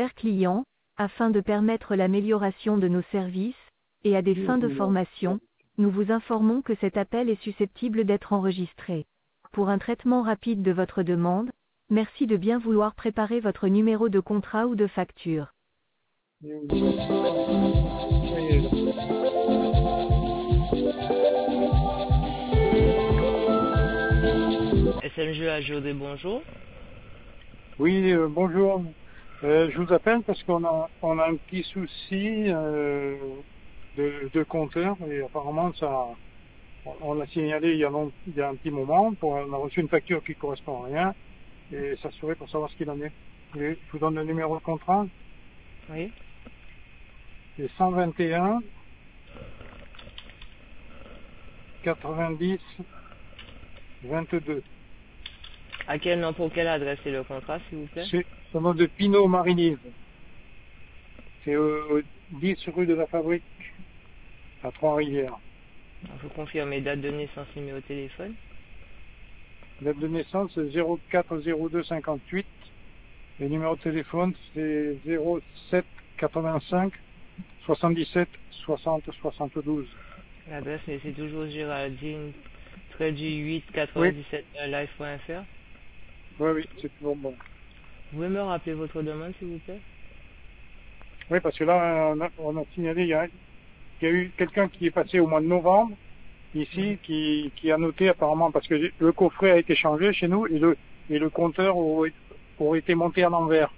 chers clients, afin de permettre l'amélioration de nos services, et à des fins de formation, nous vous informons que cet appel est susceptible d'être enregistré. Pour un traitement rapide de votre demande, merci de bien vouloir préparer votre numéro de contrat ou de facture. SMG AGOD, bonjour. Oui, bonjour. Je vous appelle parce qu'on a un petit souci de compteur et apparemment on l'a signalé il y a un petit moment. On a reçu une facture qui correspond à rien et ça serait pour savoir ce qu'il en est. Et je vous donne le numéro de contrat. Oui. C'est 121 90 22. À quel nom, pour quelle adresse est le contrat, s'il vous plaît? C'est le nom de Pinot Marinise. C'est au 10 rue de la Fabrique, à Trois-Rivières. Vous confirmez date de naissance, numéro de téléphone? Date de naissance, c'est 040258. Le numéro de téléphone, c'est 07 85 77 60 72. L'adresse, c'est toujours Géraldine, trait du 8 97 live.fr. Oui, c'est toujours bon. Vous pouvez me rappeler votre demande, s'il vous plaît? Oui, parce que là, on a signalé, il y a eu quelqu'un qui est passé au mois de novembre, ici, qui a noté apparemment, parce que le coffret a été changé chez nous, et le compteur aurait été monté à l'envers.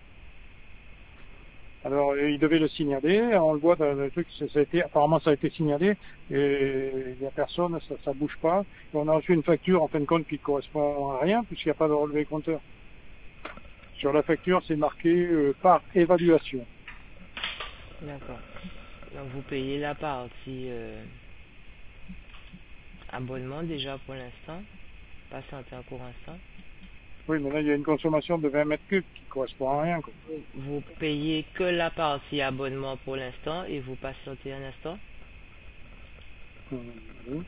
Alors, il devait le signaler, on le voit dans le truc, apparemment ça a été signalé, et il n'y a personne, ça bouge pas. Et on a reçu une facture, en fin de compte, qui correspond à rien, puisqu'il n'y a pas de relevé compteur. Sur la facture, c'est marqué par évaluation. D'accord. Donc vous payez la partie abonnement déjà pour l'instant. Patientez un court instant. Oui, mais là, il y a une consommation de 20 mètres cubes qui correspond à rien, quoi. Vous payez que la partie abonnement pour l'instant et vous patientez un instant. Oui.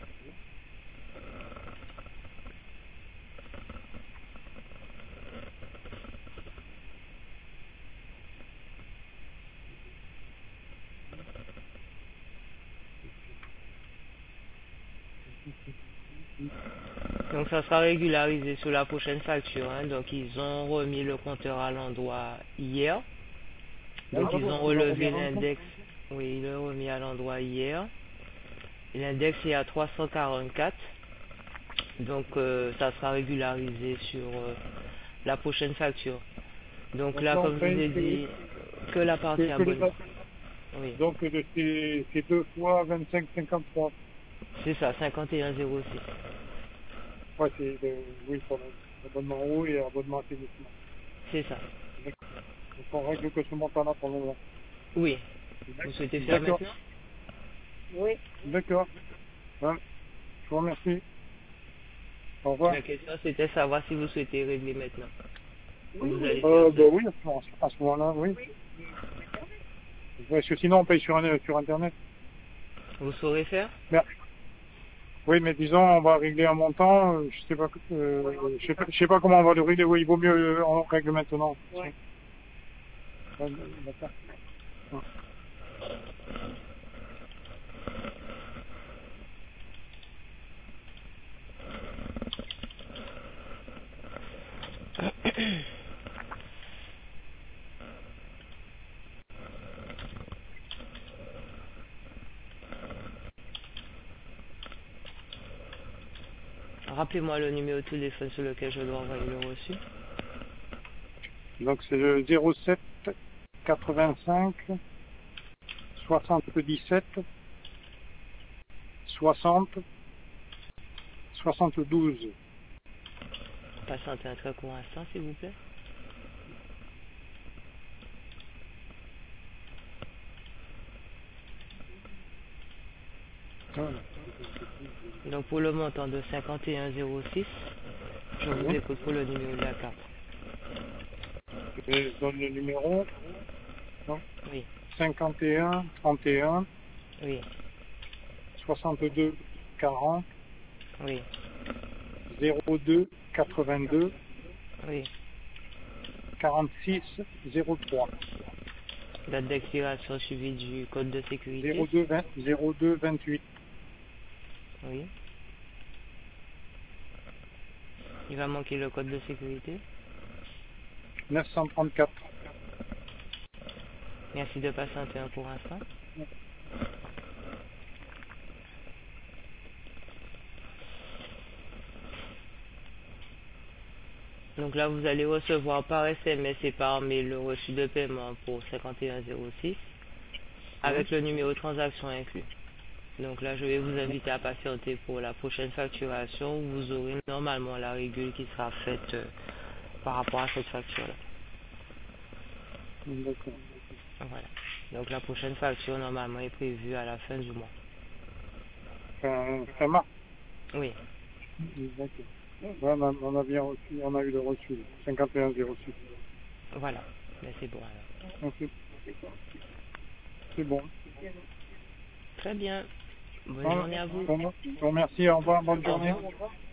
Donc ça sera régularisé sur la prochaine facture. Hein. Donc ils ont remis le compteur à l'endroit hier. Donc ils ont relevé l'index. Oui, ils l'ont remis à l'endroit hier. L'index est à 344. Donc ça sera régularisé sur la prochaine facture. Donc là, comme je vous ai dit, que la partie abonnement. Oui. Donc c'est 2 fois 25,53. C'est ça, 51,06. Ouais, oui, pour l'abonnement haut et l'abonnement assainissement. C'est ça. Donc on règle que ce montant-là pour le moment. Oui. Vous souhaitez faire maintenant? Oui. D'accord. Ouais. Je vous remercie. Au revoir. La question c'était savoir si vous souhaitez régler maintenant. Oui, oui, à ce moment-là, oui. Parce que sinon on paye sur Internet. Vous saurez faire? Oui, mais disons, on va régler un montant, je sais pas comment on va le régler, oui, il vaut mieux on règle maintenant. Ouais. D'accord. Ouais. Rappelez-moi le numéro de téléphone sur lequel je dois envoyer le reçu. Donc c'est le 07 85 77 60 72. Patientez un très court instant, s'il vous plaît. Donc pour le montant de 51,06, je vous écoute pour le numéro de la carte. Je donne le numéro. Non. Oui. 51 31 Oui. 62 40 Oui. 02 82 Oui. 4603. Date d'expiration suivie du code de sécurité. 0228. Oui. Il va manquer le code de sécurité. 934. Merci de patienter un court instant. Donc là, vous allez recevoir par SMS et par mail le reçu de paiement pour 5106 avec le numéro de transaction inclus. Donc là, je vais vous inviter à patienter pour la prochaine facturation où vous aurez normalement la régule qui sera faite par rapport à cette facture-là. D'accord. Voilà. Donc la prochaine facture normalement est prévue à la fin du mois. Fin mars. Oui. D'accord. Ouais, on a bien reçu, on a eu le reçu. 5106. Voilà. Mais c'est bon alors. Ok. C'est bon. Très bien. Bonne Voilà. journée à vous. Bon, merci, au revoir, bonne Au journée. revoir.